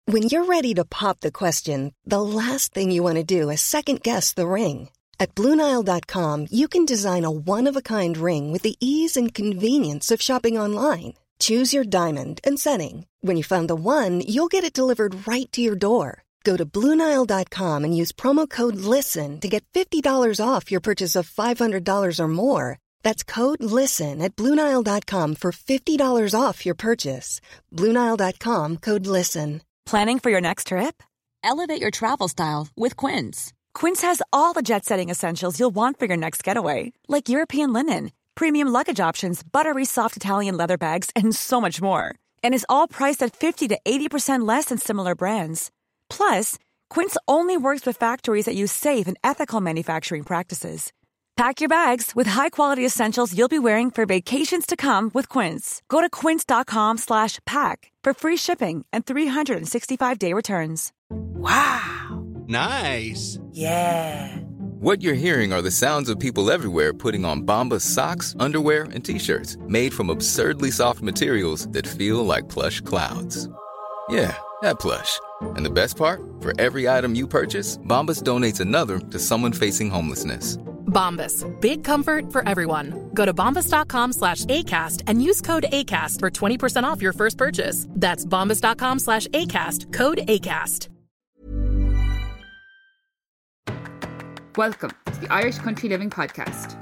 When you're ready to pop the question, the last thing you want to do is second-guess the ring. At BlueNile.com, you can design a one-of-a-kind ring with the ease and convenience of shopping online. Choose your diamond and setting. When you find the one, you'll get it delivered right to your door. Go to BlueNile.com and use promo code LISTEN to get $50 off your purchase of $500 or more. That's code LISTEN at BlueNile.com for $50 off your purchase. BlueNile.com, code LISTEN. Planning for your next trip? Elevate your travel style with Quince. Quince has all the jet-setting essentials you'll want for your next getaway, like European linen, premium luggage options, buttery soft Italian leather bags, and so much more. And is all priced at 50 to 80% less than similar brands. Plus, Quince only works with factories that use safe and ethical manufacturing practices. Pack your bags with high-quality essentials you'll be wearing for vacations to come with Quince. Go to quince.com/pack for free shipping and 365-day returns. Wow. Nice. Yeah. What you're hearing are the sounds of people everywhere putting on Bombas socks, underwear, and T-shirts made from absurdly soft materials that feel like plush clouds. Yeah, that plush. And the best part? For every item you purchase, Bombas donates another to someone facing homelessness. Bombas. Big comfort for everyone. Go to bombas.com/ACAST and use code ACAST for 20% off your first purchase. That's bombas.com/ACAST. Code ACAST. Welcome to the Irish Country Living Podcast.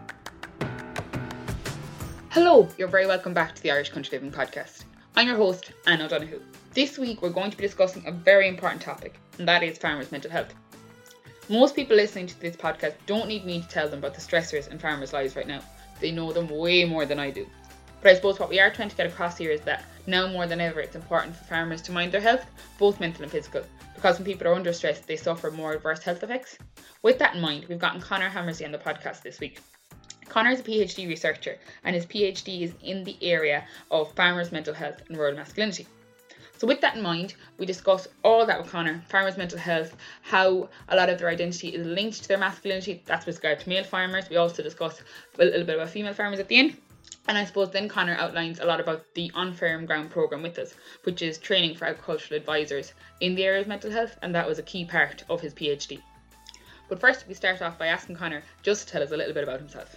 Hello, you're very welcome back to the Irish Country Living Podcast. I'm your host, Anne O'Donoghue. This week we're going to be discussing a very important topic, and that is farmers' mental health. Most people listening to this podcast don't need me to tell them about the stressors in farmers' lives right now. They know them way more than I do. But I suppose what we are trying to get across here is that now more than ever it's important for farmers to mind their health, both mental and physical, because when people are under stress they suffer more adverse health effects. With that in mind, we've gotten Conor Hammersley on the podcast this week. Conor is a PhD researcher and his PhD is in the area of farmers' mental health and rural masculinity. So with that in mind, we discuss all that with Conor, farmers' mental health, how a lot of their identity is linked to their masculinity, that's with regard to male farmers. We also discuss a little bit about female farmers at the end. And I suppose then Conor outlines a lot about the On Firm Ground programme with us, which is training for agricultural advisors in the area of mental health, and that was a key part of his PhD. But first we start off by asking Conor just to tell us a little bit about himself.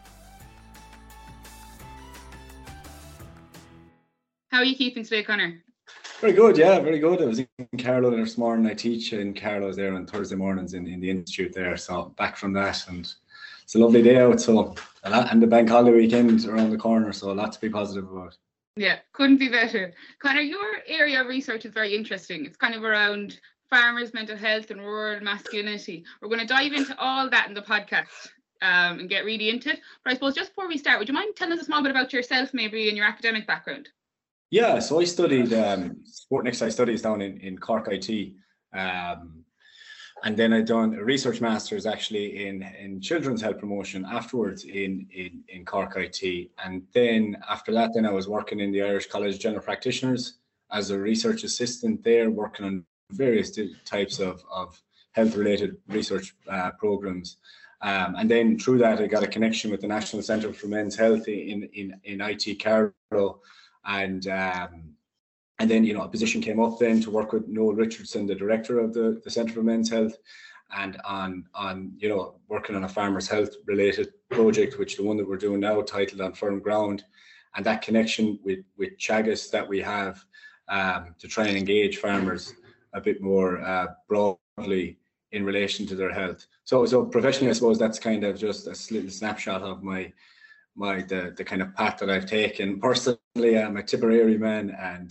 How are you keeping today, Conor? Very good, yeah, very good. I was in Carlow there this morning. I teach in Carlow there on Thursday mornings in the institute there. So back from that, and it's a lovely day out. So and the bank holiday weekend around the corner. So a lot to be positive about. Yeah, couldn't be better. Conor, your area of research is very interesting. It's kind of around farmers' mental health and rural masculinity. We're going to dive into all that in the podcast and get really into it. But I suppose just before we start, would you mind telling us a small bit about yourself maybe and your academic background? Yeah, so I studied sport and exercise studies down in Cork IT, and then I done a research master's actually in children's health promotion afterwards in Cork IT, and then after that, then I was working in the Irish College of General Practitioners as a research assistant there, working on various types of health-related research programs, and then through that, I got a connection with the National Centre for Men's Health in IT Carlow. And then, you know, a position came up then to work with Noel Richardson, the director of the Centre for Men's Health, and on you know, working on a farmers' health related project, which the one that we're doing now, titled On Firm Ground, and that connection with Teagasc that we have to try and engage farmers a bit more broadly in relation to their health. So professionally, I suppose that's kind of just a little snapshot of the kind of path that I've taken. Personally, I'm a Tipperary man, and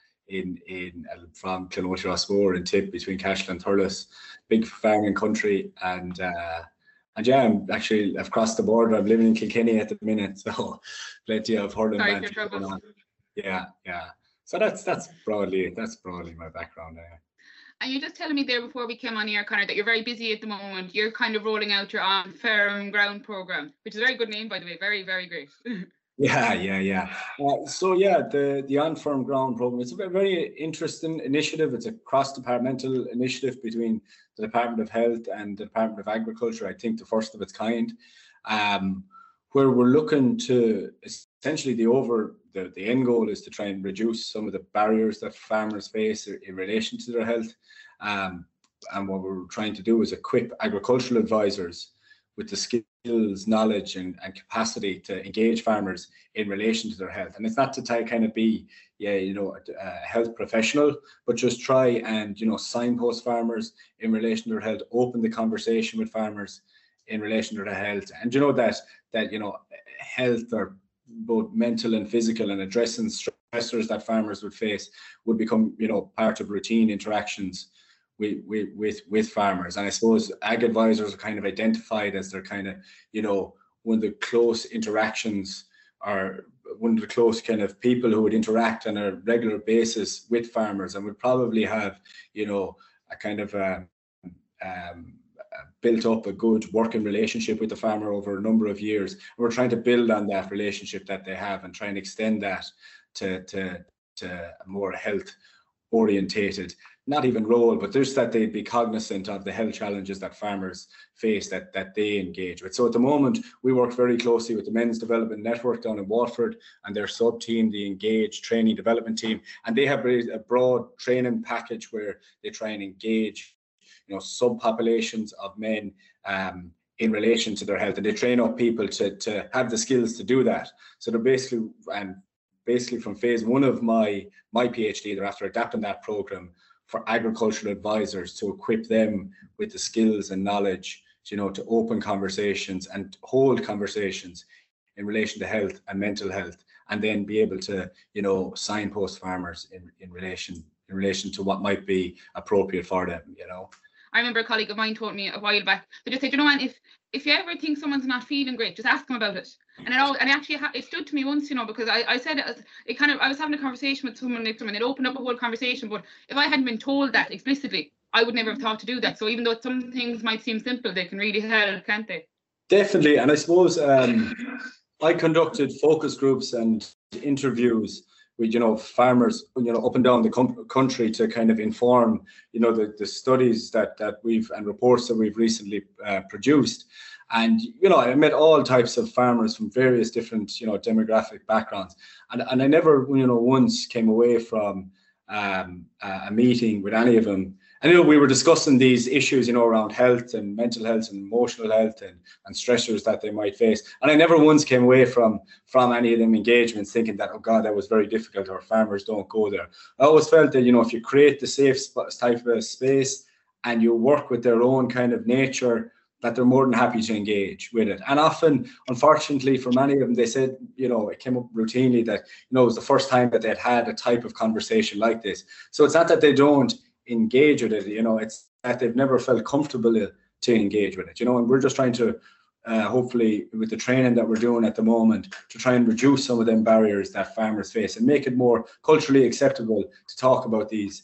from Clonotty Rossmore and Tip, between Cashel and Thurles, big farming country, and yeah, I've crossed the border. I'm living in Kilkenny at the minute, so plenty of hurling matches going on. Yeah. So that's broadly my background there. And you're just telling me there before we came on here, Conor, that you're very busy at the moment. You're kind of rolling out your On Firm Ground programme, which is a very good name, by the way. Very, very great. Yeah. The On Firm Ground programme, it's a very interesting initiative. It's a cross-departmental initiative between the Department of Health and the Department of Agriculture. I think the first of its kind, where we're looking to essentially the end goal is to try and reduce some of the barriers that farmers face in relation to their health. And what we're trying to do is equip agricultural advisors with the skills, knowledge, and capacity to engage farmers in relation to their health. And it's not to kind of be, a health professional, but just try and, signpost farmers in relation to their health, open the conversation with farmers in relation to their health. And that health, or both mental and physical, and addressing stressors that farmers would face would become, part of routine interactions with farmers. And I suppose ag advisors are kind of identified as their kind of, one of the close interactions, or one of the close kind of people who would interact on a regular basis with farmers, and would probably have, a kind of built up a good working relationship with the farmer over a number of years. And we're trying to build on that relationship that they have and try and extend that to a more health orientated, not even role, but just that they'd be cognizant of the health challenges that farmers face that they engage with. So at the moment, we work very closely with the Men's Development Network down in Waterford and their sub-team, the Engage Training Development Team, and they have a broad training package where they try and engage subpopulations of men in relation to their health, and they train up people to have the skills to do that. So they're basically from phase one of my PhD, they're after adapting that program for agricultural advisors to equip them with the skills and knowledge, to open conversations and hold conversations in relation to health and mental health, and then be able to, signpost farmers in relation to what might be appropriate for them, I remember a colleague of mine told me a while back, they just said, man, if you ever think someone's not feeling great, just ask them about it. And it stood to me once, because I said I was having a conversation with someone next to me, and it opened up a whole conversation. But if I hadn't been told that explicitly, I would never have thought to do that. So even though some things might seem simple, they can really help, can't they? Definitely. And I suppose I conducted focus groups and interviews with farmers up and down the country to kind of inform the studies that we've and reports that we've recently produced. And I met all types of farmers from various different demographic backgrounds, and I never once came away from a meeting with any of them. And we were discussing these issues around health and mental health and emotional health and stressors that they might face. And I never once came away from any of them engagements thinking that, oh God, that was very difficult, or farmers don't go there. I always felt that if you create the safe type of a space and you work with their own kind of nature, that they're more than happy to engage with it. And often, unfortunately, for many of them, they said, it came up routinely that, it was the first time that they'd had a type of conversation like this. So it's not that they don't engage with it, it's that they've never felt comfortable to engage with it, and we're just trying to hopefully, with the training that we're doing at the moment, to try and reduce some of them barriers that farmers face and make it more culturally acceptable to talk about these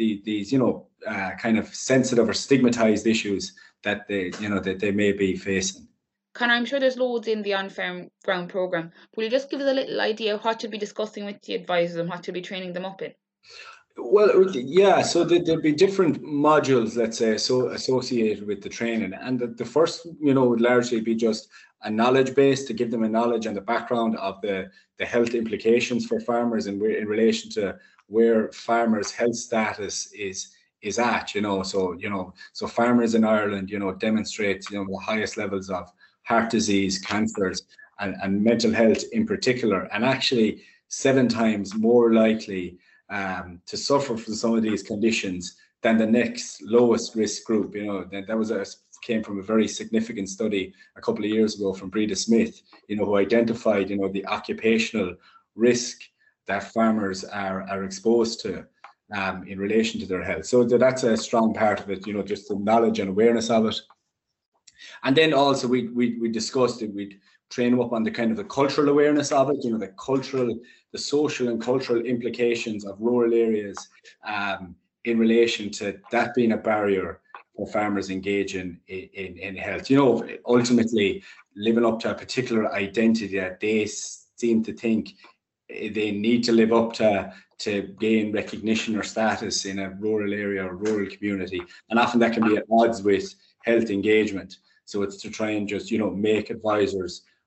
kind of sensitive or stigmatized issues that they may be facing. Conor, I'm sure there's loads in the On-Farm Ground programme. Will you just give us a little idea of what you'll be discussing with the advisors and what you'll be training them up in? Well, yeah, so there'll be different modules, let's say, so associated with the training. And the first, would largely be just a knowledge base to give them a knowledge and the background of the health implications for farmers in relation to where farmers' health status is at, so farmers in Ireland, demonstrate, the highest levels of heart disease, cancers, and mental health in particular, and actually 7 times more likely to suffer from some of these conditions than the next lowest risk group. That came from a very significant study a couple of years ago from Breda Smith, who identified, the occupational risk that farmers are exposed to in relation to their health. So that's a strong part of it, just the knowledge and awareness of it. And then also we discussed it, we'd train them up on the kind of the cultural awareness of it, the social and cultural implications of rural areas in relation to that being a barrier for farmers engaging in health. Ultimately living up to a particular identity that they seem to think they need to live up to gain recognition or status in a rural area or rural community. And often that can be at odds with health engagement. So it's to try and just, make advisors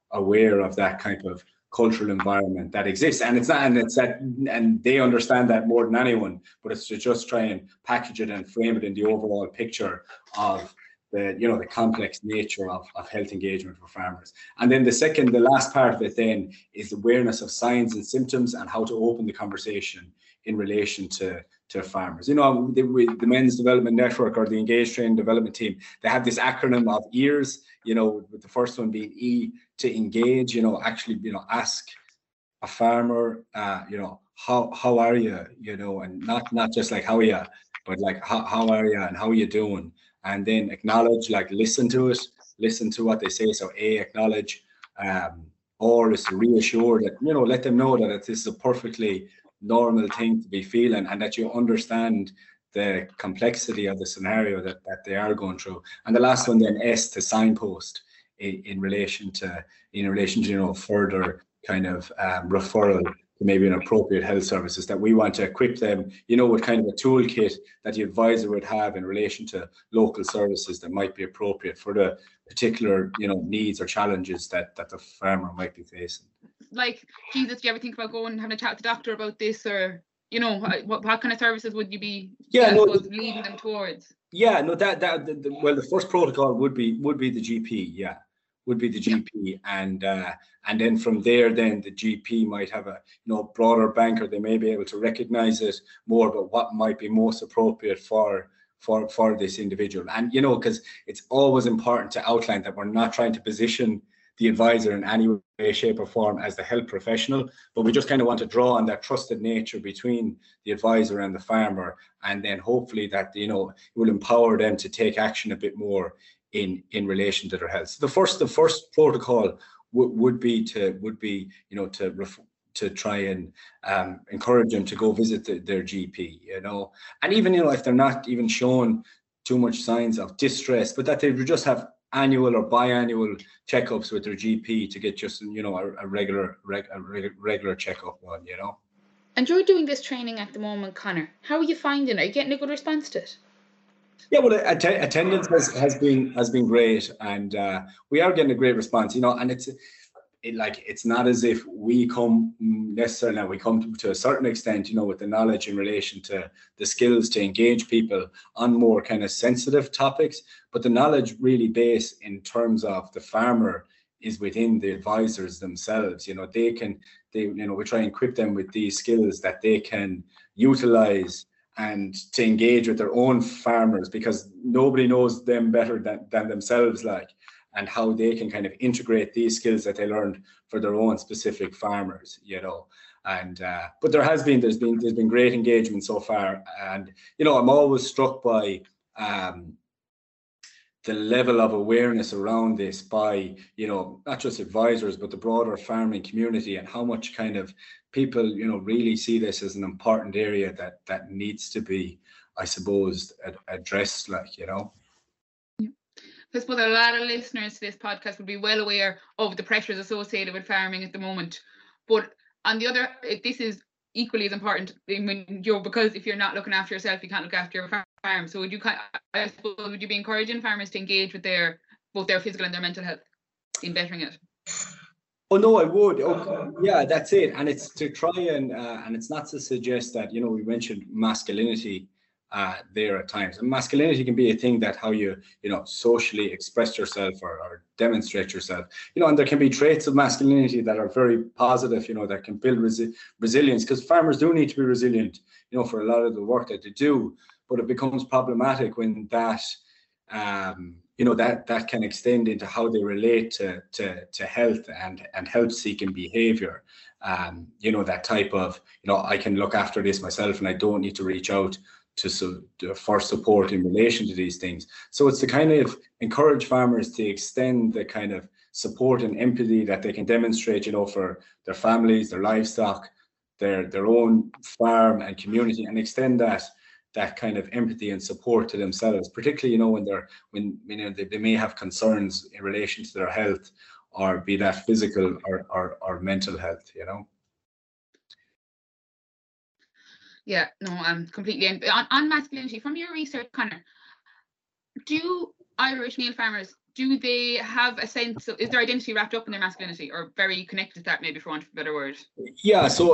aware of that kind of cultural environment that exists, and and they understand that more than anyone, but it's to just try and package it and frame it in the overall picture of the complex nature of health engagement for farmers. And then the last part of it then is awareness of signs and symptoms and how to open the conversation in relation to farmers. The Men's Development Network, or the Engage Train Development Team, they have this acronym of EARS, with the first one being E, to engage, actually, ask a farmer, how are you, and not just like, how are you, but like, how are you and how are you doing? And then acknowledge, like, listen to what they say. So A, acknowledge, or is to reassure that, let them know that this is a perfectly normal thing to be feeling, and that you understand the complexity of the scenario that they are going through. And the last one then, S, to signpost in relation to further kind of referral to maybe an appropriate health services, that we want to equip them, with kind of a toolkit that the advisor would have in relation to local services that might be appropriate for the particular, needs or challenges that the farmer might be facing. Like, Jesus, do you ever think about going and having a chat with the doctor about this, or, what kind of services would you be leading them towards? Yeah, no, the first protocol would be the GP, would be the GP, and then from there, then the GP might have a broader banker. They may be able to recognize it more, but what might be most appropriate for this individual. And because it's always important to outline that we're not trying to position the advisor in any way, shape or form as the health professional, but we just kind of want to draw on that trusted nature between the advisor and the farmer, and then hopefully that it will empower them to take action a bit more in relation to their health. So the first protocol would be to try and encourage them to go visit their GP, and even if they're not even showing too much signs of distress, but that they would just have annual or biannual checkups with their GP to get just a regular checkup on. And you're doing this training at the moment, Conor. How are you finding it? Are you getting a good response to it? Yeah, well, attendance has been great, and we are getting a great response. And it's not as if we come necessarily. We come to a certain extent, with the knowledge in relation to the skills to engage people on more kind of sensitive topics, but the knowledge really base in terms of the farmer is within the advisors themselves. We try and equip them with these skills that they can utilize and to engage with their own farmers, because nobody knows them better than themselves, and how they can kind of integrate these skills that they learned for their own specific farmers, and but there's been great engagement so far, and I'm always struck by the level of awareness around this by not just advisors but the broader farming community, and how much kind of people really see this as an important area that needs to be, I suppose, addressed, I suppose a lot of listeners to this podcast would be well aware of the pressures associated with farming at the moment. But on the other, this is equally as important because if you're not looking after yourself, you can't look after your farm. So would you be encouraging farmers to engage with both their physical and their mental health in bettering it? Oh no, I would. Okay. Yeah, that's it. And it's to try and it's not to suggest that we mentioned masculinity there at times, and masculinity can be a thing that how you socially express yourself or demonstrate yourself, and there can be traits of masculinity that are very positive, that can build resilience, because farmers do need to be resilient for a lot of the work that they do, but it becomes problematic when that that can extend into how they relate to health and health seeking behavior. That type of I can look after this myself and I don't need to reach out for support in relation to these things. So it's to kind of encourage farmers to extend the kind of support and empathy that they can demonstrate, for their families, their livestock, their own farm and community, and extend that kind of empathy and support to themselves, particularly when they may have concerns in relation to their health, or be that physical or mental health. Yeah, no, I'm completely on masculinity. From your research, Conor, do Irish male farmers do they have a sense of, is their identity wrapped up in their masculinity, or very connected to that, maybe, for want of a better word? Yeah, so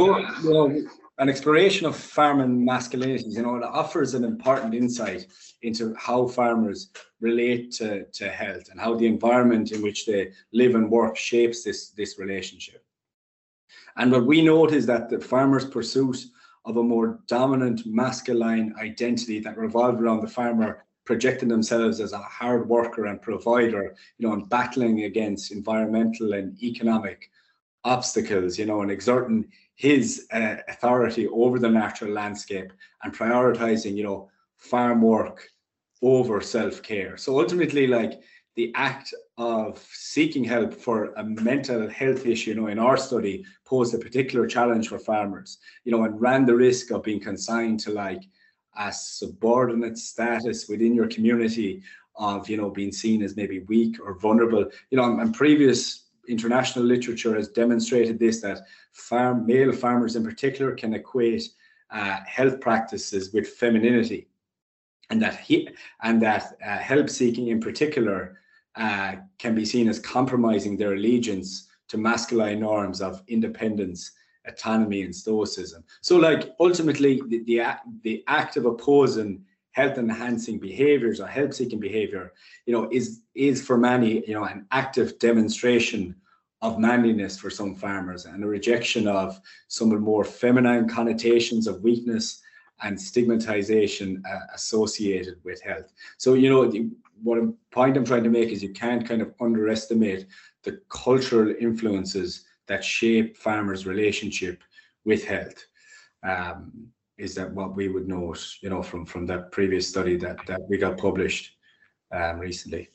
an exploration of farming masculinities, it offers an important insight into how farmers relate to health and how the environment in which they live and work shapes this relationship. And what we note is that the farmer's pursuit of a more dominant masculine identity that revolved around the farmer projecting themselves as a hard worker and provider, and battling against environmental and economic obstacles, and exerting his authority over the natural landscape and prioritizing, farm work over self-care. So ultimately, like, the act of seeking help for a mental health issue, in our study, posed a particular challenge for farmers, and ran the risk of being consigned to like a subordinate status within your community, of being seen as maybe weak or vulnerable. And previous international literature has demonstrated this, that male farmers in particular can equate health practices with femininity, and that help seeking in particular can be seen as compromising their allegiance to masculine norms of independence, autonomy, and stoicism. So, like, ultimately, the act of opposing health enhancing behaviors or help seeking behavior, is for many, an active demonstration of manliness for some farmers, and a rejection of some of the more feminine connotations of weakness and stigmatization associated with health. So, point I'm trying to make is you can't kind of underestimate the cultural influences that shape farmers' relationship with health. Is that what we would note, from that previous study that we got published recently.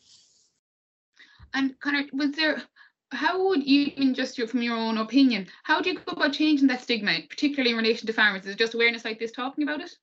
And Conor, how would you, from your own opinion, how do you go about changing that stigma, particularly in relation to farmers? Is it just awareness like this talking about it?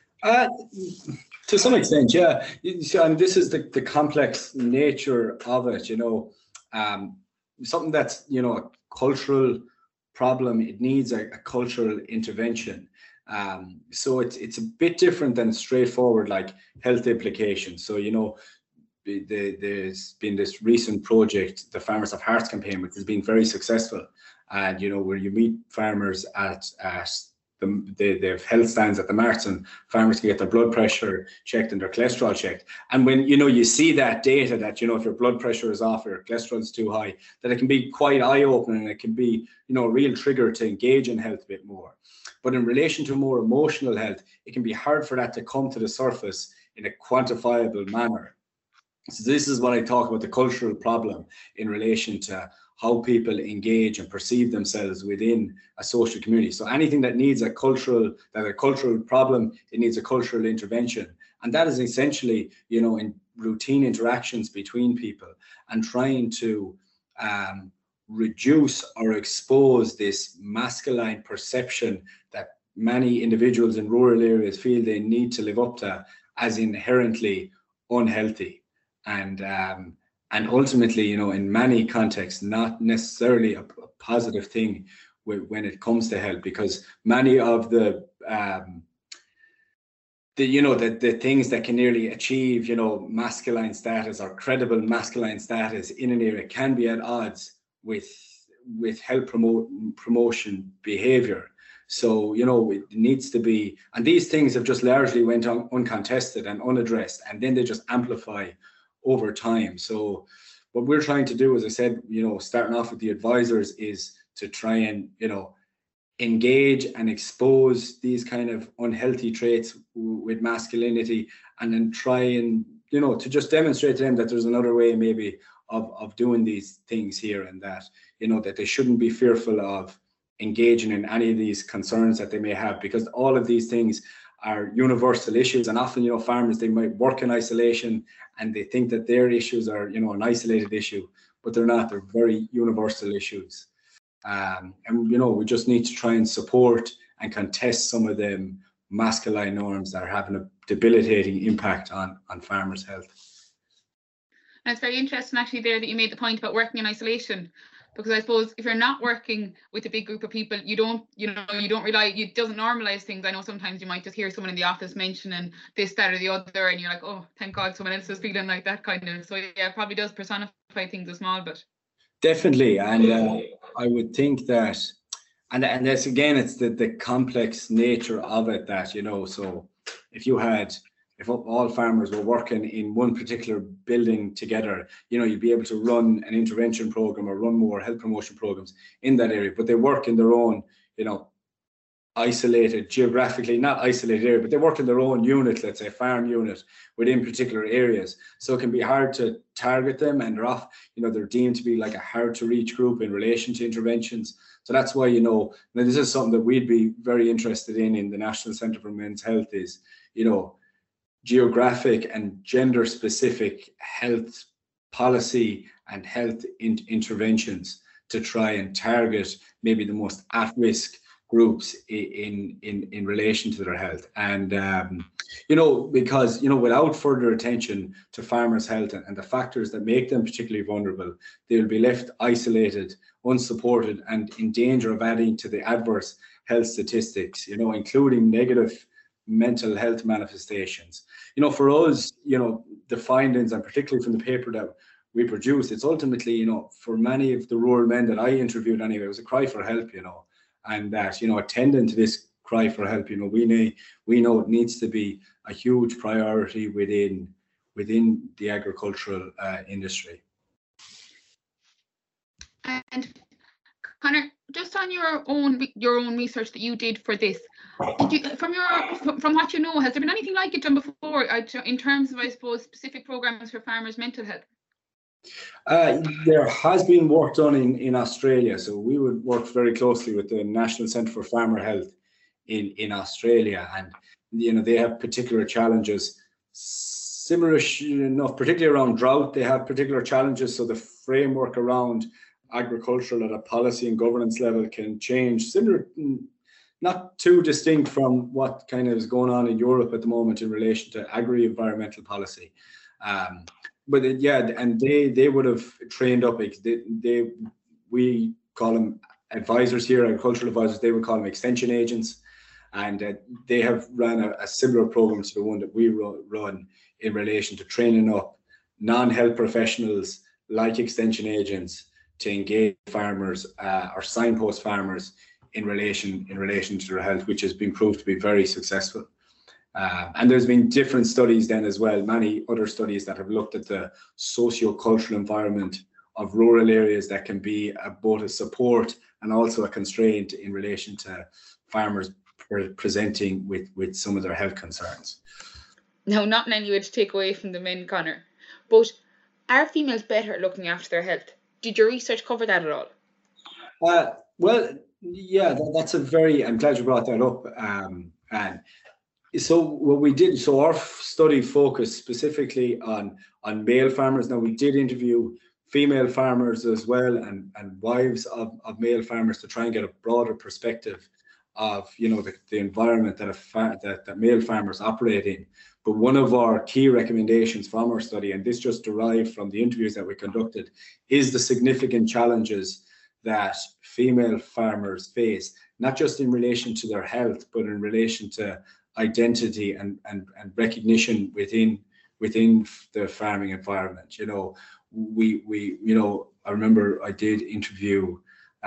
To some extent, yeah. And this is the complex nature of it, something that's, a cultural problem. It needs a cultural intervention. So it's a bit different than straightforward like health implications. So, there's been this recent project, the Farmers of Hearts campaign, which has been very successful. And, where you meet farmers at they have health stands at the marts, and farmers can get their blood pressure checked and their cholesterol checked. And when, you see that data that, if your blood pressure is off or your cholesterol is too high, that it can be quite eye-opening, and it can be, a real trigger to engage in health a bit more. But in relation to more emotional health, it can be hard for that to come to the surface in a quantifiable manner. So this is what I talk about, the cultural problem in relation to how people engage and perceive themselves within a social community. So anything that needs a cultural problem, it needs a cultural intervention. And that is essentially, in routine interactions between people, and trying to reduce or expose this masculine perception that many individuals in rural areas feel they need to live up to as inherently unhealthy. And ultimately, in many contexts, not necessarily a positive thing when it comes to health, because many of the things that can nearly achieve, masculine status or credible masculine status in an area can be at odds with health promotion behavior. So, it needs to be, and these things have just largely went on uncontested and unaddressed, and then they just amplify over time. So what we're trying to do, as I said, starting off with the advisors, is to try and, engage and expose these kind of unhealthy traits with masculinity, and then try and, to just demonstrate to them that there's another way maybe of doing these things here, and that, that they shouldn't be fearful of engaging in any of these concerns that they may have, because all of these things are universal issues. And often, farmers, they might work in isolation and they think that their issues are, an isolated issue, but they're not. They're very universal issues. And, we just need to try and support and contest some of them masculine norms that are having a debilitating impact on farmers' health. And it's very interesting actually there that you made the point about working in isolation, Because I suppose if you're not working with a big group of people, you don't rely, it doesn't normalize things. I know sometimes you might just hear someone in the office mentioning this, that, or the other, and you're like, oh, thank God someone else is feeling like that kind of. So yeah, it probably does personify things a small bit. Definitely. And I would think that, and that's, again, it's the complex nature of it that, so if all farmers were working in one particular building together, you'd be able to run an intervention program or run more health promotion programs in that area. But they work in their own, isolated, geographically not isolated area, but they work in their own unit, let's say farm unit within particular areas. So it can be hard to target them, and they're deemed to be like a hard to reach group in relation to interventions. So that's why, this is something that we'd be very interested in the National Centre for Men's Health is, geographic and gender specific health policy and health interventions to try and target maybe the most at-risk groups in relation to their health. And because without further attention to farmers' health and the factors that make them particularly vulnerable, they will be left isolated, unsupported, and in danger of adding to the adverse health statistics, including negative mental health manifestations. For us, the findings, and particularly from the paper that we produced, it's ultimately, for many of the rural men that I interviewed anyway, it was a cry for help, and that, attending to this cry for help, we know it needs to be a huge priority within the agricultural industry. And Conor, just on your own research that you did for this, from what you know, has there been anything like it done before in terms of, I suppose, specific programs for farmers' mental health? There has been work done in Australia. So we would work very closely with the National Centre for Farmer Health in Australia, and they have particular challenges, similar enough, particularly around drought. They have particular challenges, so the framework around agricultural at a policy and governance level can change, similar, not too distinct from what kind of is going on in Europe at the moment in relation to agri-environmental policy. But they would have trained up. We call them advisors here, agricultural advisors. They would call them extension agents, and they have run a similar program to the one that we run in relation to training up non-health professionals like extension agents to engage farmers or signpost farmers in relation to their health, which has been proved to be very successful. And there's been different studies then as well, many other studies that have looked at the socio-cultural environment of rural areas that can be both a support and also a constraint in relation to farmers presenting with some of their health concerns. Now, not in any way to take away from the men, Conor, but are females better at looking after their health? Did your research cover that at all? Well, yeah, that's I'm glad you brought that up. And so what we did, so our study focused specifically on male farmers. Now, we did interview female farmers as well, and wives of male farmers to try and get a broader perspective of the environment that male farmers operate in. But one of our key recommendations from our study, and this just derived from the interviews that we conducted, is the significant challenges that female farmers face, not just in relation to their health, but in relation to identity and recognition within the farming environment. I remember I did interview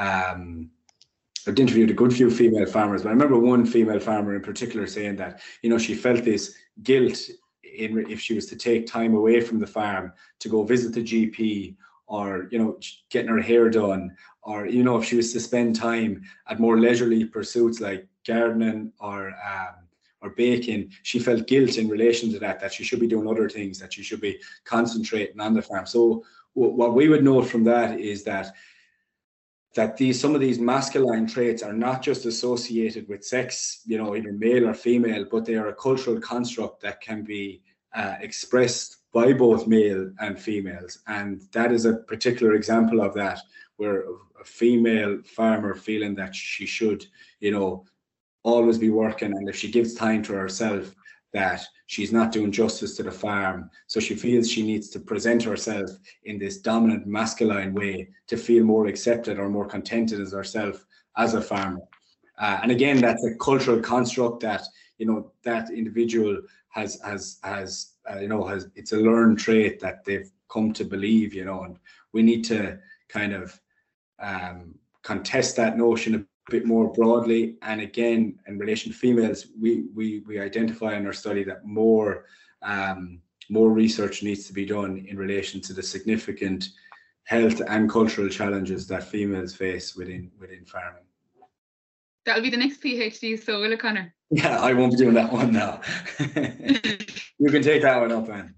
I've interviewed a good few female farmers, but I remember one female farmer in particular saying that, she felt this guilt if she was to take time away from the farm to go visit the GP, or, getting her hair done, or, if she was to spend time at more leisurely pursuits like gardening or baking, she felt guilt in relation to that she should be doing other things, that she should be concentrating on the farm. So what we would note from that is that some of these masculine traits are not just associated with sex, either male or female, but they are a cultural construct that can be expressed by both male and females. And that is a particular example of that, where a female farmer feeling that she should, always be working, and if she gives time to herself, that she's not doing justice to the farm. So she feels she needs to present herself in this dominant masculine way to feel more accepted or more contented as herself as a farmer. And again, that's a cultural construct that, that individual has it's a learned trait that they've come to believe, and we need to kind of contest that notion a bit more broadly. And again, in relation to females, we identify in our study that more research needs to be done in relation to the significant health and cultural challenges that females face within farming. That'll be the next PhD, so will it, Conor? Yeah, I won't be doing that one now. You can take that one up, Anne.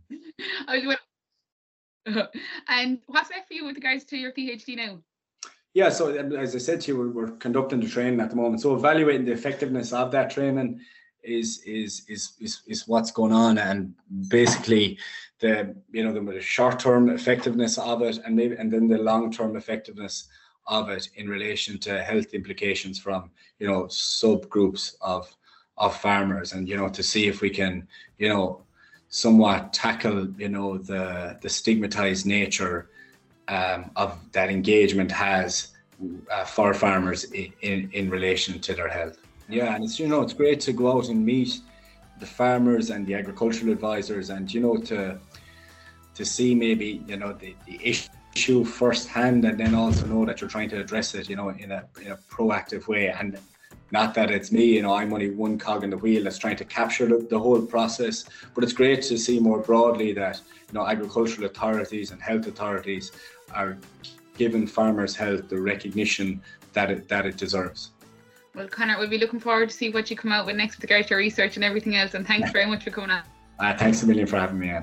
And what's left for you with regards to your PhD now? Yeah, so as I said to you, we're conducting the training at the moment. So evaluating the effectiveness of that training is what's going on, and basically the short-term effectiveness of it, and then the long-term effectiveness of it in relation to health implications from subgroups of farmers, and to see if we can somewhat tackle the stigmatized nature of that engagement has for farmers in relation to their health. Yeah, and it's it's great to go out and meet the farmers and the agricultural advisors, and to see maybe the issue firsthand, and then also know that you're trying to address it in a proactive way, and not that it's me, I'm only one cog in the wheel that's trying to capture the whole process. But it's great to see more broadly that agricultural authorities and health authorities are giving farmers' health the recognition that it deserves. Well, Conor, we'll be looking forward to see what you come out with next with regards to your research and everything else. And thanks very much for coming on. Thanks a million for having me, Anne.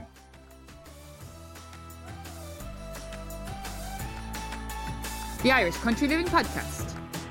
The Irish Country Living Podcast.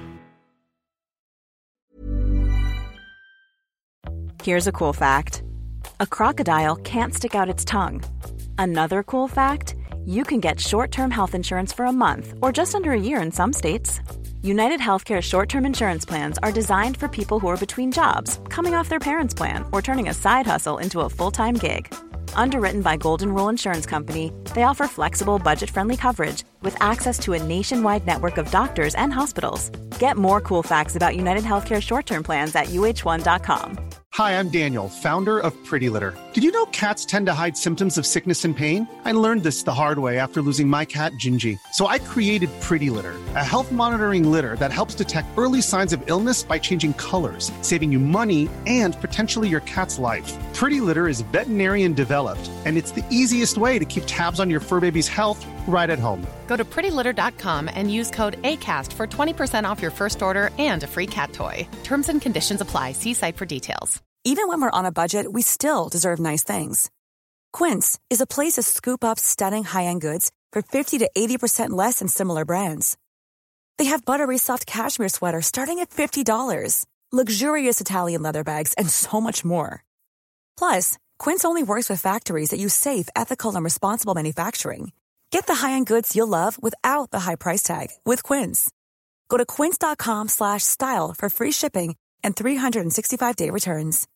Here's a cool fact. A crocodile can't stick out its tongue. Another cool fact, you can get short-term health insurance for a month or just under a year in some states. United Healthcare short-term insurance plans are designed for people who are between jobs, coming off their parents' plan, or turning a side hustle into a full-time gig. Underwritten by Golden Rule Insurance Company, they offer flexible, budget-friendly coverage with access to a nationwide network of doctors and hospitals. Get more cool facts about United Healthcare short-term plans at uh1.com. Hi, I'm Daniel, founder of Pretty Litter. Did you know cats tend to hide symptoms of sickness and pain? I learned this the hard way after losing my cat, Gingy. So I created Pretty Litter, a health monitoring litter that helps detect early signs of illness by changing colors, saving you money and potentially your cat's life. Pretty Litter is veterinarian developed, and it's the easiest way to keep tabs on your fur baby's health right at home. Go to prettylitter.com and use code ACAST for 20% off your first order and a free cat toy. Terms and conditions apply. See site for details. Even when we're on a budget, we still deserve nice things. Quince is a place to scoop up stunning high-end goods for 50 to 80% less than similar brands. They have buttery soft cashmere sweaters starting at $50, luxurious Italian leather bags, and so much more. Plus, Quince only works with factories that use safe, ethical, and responsible manufacturing. Get the high-end goods you'll love without the high price tag with Quince. Go to quince.com/style for free shipping and 365-day returns.